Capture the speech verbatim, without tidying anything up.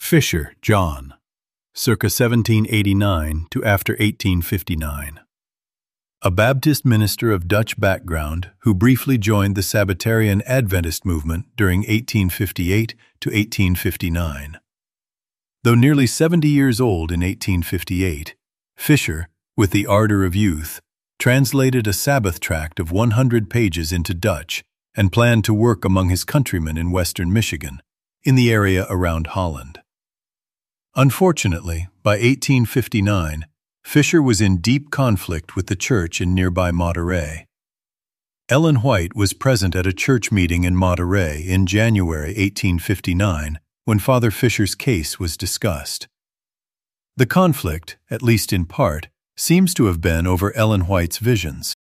Fisher, John, circa seventeen eighty-nine to after eighteen fifty-nine. A Baptist minister of Dutch background who briefly joined the Sabbatarian Adventist movement during eighteen fifty-eight to eighteen fifty-nine. Though nearly seventy years old in eighteen fifty-eight, Fisher, with the ardor of youth, translated a Sabbath tract of one hundred pages into Dutch and planned to work among his countrymen in western Michigan, in the area around Holland. Unfortunately, by eighteen fifty-nine, Fisher was in deep conflict with the church in nearby Monterey. Ellen White was present at a church meeting in Monterey in January eighteen fifty-nine when Father Fisher's case was discussed. The conflict, at least in part, seems to have been over Ellen White's visions.